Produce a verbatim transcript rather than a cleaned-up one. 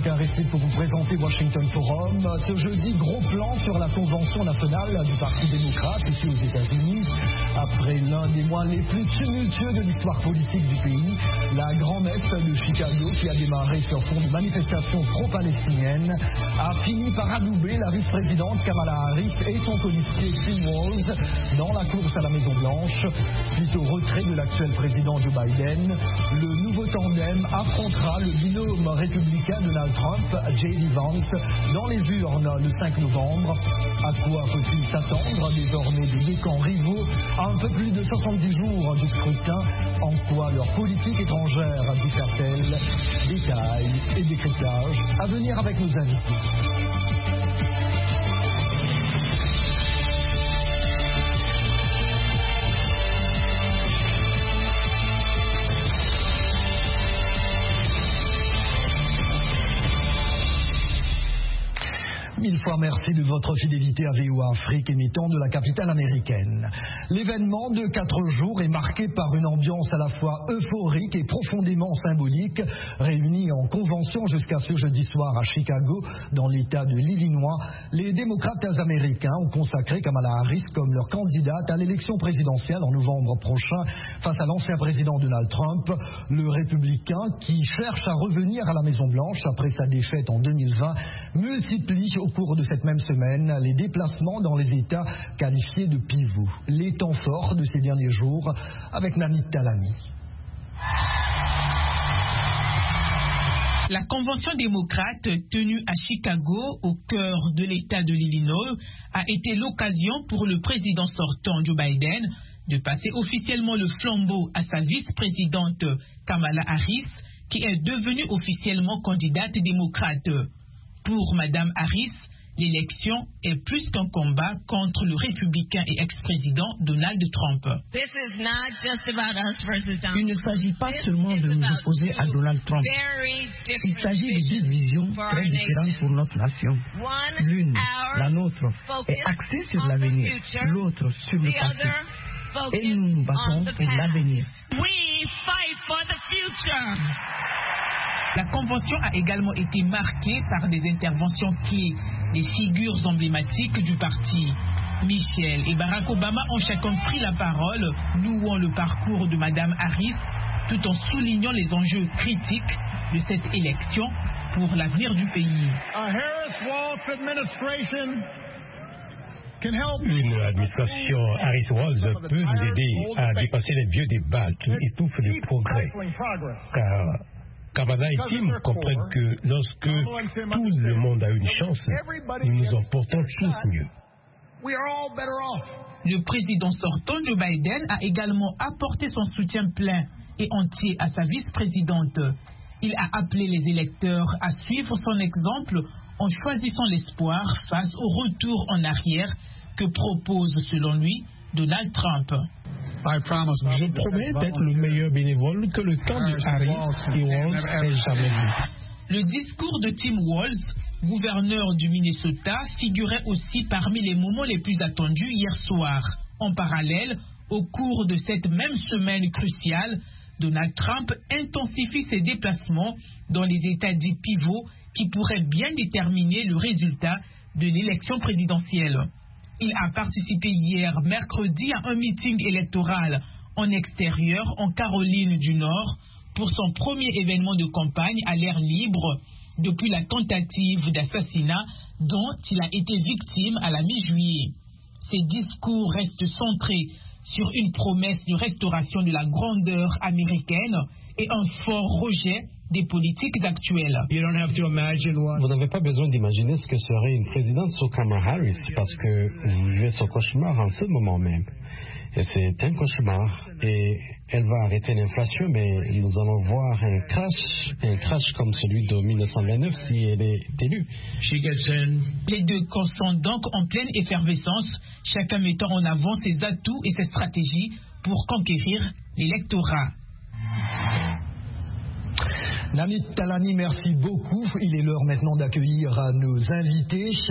Jacques Aristide pour vous présenter Washington Forum. Ce jeudi, gros plan sur la convention nationale du Parti démocrate ici aux États-Unis. Après l'un des mois les plus tumultueux de l'histoire politique du pays, la grand-messe de Chicago, qui a démarré sur fond de manifestations pro-palestiniennes, a fini par adouber la vice-présidente Kamala Harris et son colistier Tim Walz dans la course à la Maison-Blanche. Suite au retrait de l'actuel président Joe Biden, le nouveau tandem affrontera le binôme républicain Donald Trump, J D Vance, dans les urnes le cinq novembre. À quoi faut-il s'attendre désormais des deux camps rivaux à un peu plus de soixante-dix jours du scrutin? En quoi leur politique étrangère diffère-t-elle? Détails et décryptage à venir avec nos invités. Mille fois merci de votre fidélité à V O A Afrique, émettant de la capitale américaine. L'événement de quatre jours est marqué par une ambiance à la fois euphorique et profondément symbolique, réunie en convention jusqu'à ce jeudi soir à Chicago, dans l'État de l'Illinois. Les démocrates américains ont consacré Kamala Harris comme leur candidate à l'élection présidentielle en novembre prochain face à l'ancien président Donald Trump, le républicain qui cherche à revenir à la Maison-Blanche après sa défaite en deux mille vingt, multiplie au Au cours de cette même semaine, les déplacements dans les États qualifiés de pivots. Les temps forts de ces derniers jours avec Namit Talani. La convention démocrate tenue à Chicago, au cœur de l'État de l'Illinois, a été l'occasion pour le président sortant Joe Biden de passer officiellement le flambeau à sa vice-présidente Kamala Harris, qui est devenue officiellement candidate démocrate. Pour Madame Harris, l'élection est plus qu'un combat contre le républicain et ex-président Donald Trump. Il ne s'agit pas seulement de nous opposer à Donald Trump. Il s'agit de deux visions très différentes pour notre nation. L'une, la nôtre, est axée sur l'avenir, l'autre sur le passé. Et nous nous battons pour l'avenir. La convention a également été marquée par des interventions clés des figures emblématiques du parti. Michelle et Barack Obama ont chacun pris la parole, louant le parcours de Madame Harris, tout en soulignant les enjeux critiques de cette élection pour l'avenir du pays. Une administration Harris-Walz peut nous aider à dépasser les vieux débats qui étouffent le progrès. Car Kamala et Tim comprennent que lorsque tout le monde a une chance, nous nous en portons tous mieux. Le président sortant Joe Biden a également apporté son soutien plein et entier à sa vice-présidente. Il a appelé les électeurs à suivre son exemple en choisissant l'espoir face au retour en arrière que propose, selon lui, Donald Trump. Je promets d'être le meilleur bénévole que le camp de Harris et Walz ait jamais vu. Le discours de Tim Walz, gouverneur du Minnesota, figurait aussi parmi les moments les plus attendus hier soir. En parallèle, au cours de cette même semaine cruciale, Donald Trump intensifie ses déplacements dans les États dits pivots qui pourraient bien déterminer le résultat de l'élection présidentielle. Il a participé hier, mercredi, à un meeting électoral en extérieur en Caroline du Nord pour son premier événement de campagne à l'air libre depuis la tentative d'assassinat dont il a été victime à la mi-juillet. Ses discours restent centrés sur une promesse de restauration de la grandeur américaine et un fort rejet des politiques actuelles. Vous n'avez pas besoin d'imaginer ce que serait une présidence sous Kamala Harris parce que vous vivez ce cauchemar en ce moment même. Et c'est un cauchemar. Et elle va arrêter l'inflation, mais nous allons voir un crash, un crash comme celui de mille neuf cent vingt-neuf si elle est élue. Les deux camps sont donc en pleine effervescence, chacun mettant en avant ses atouts et ses stratégies pour conquérir l'électorat. Namit Talani, merci beaucoup. Il est l'heure maintenant d'accueillir nos invités.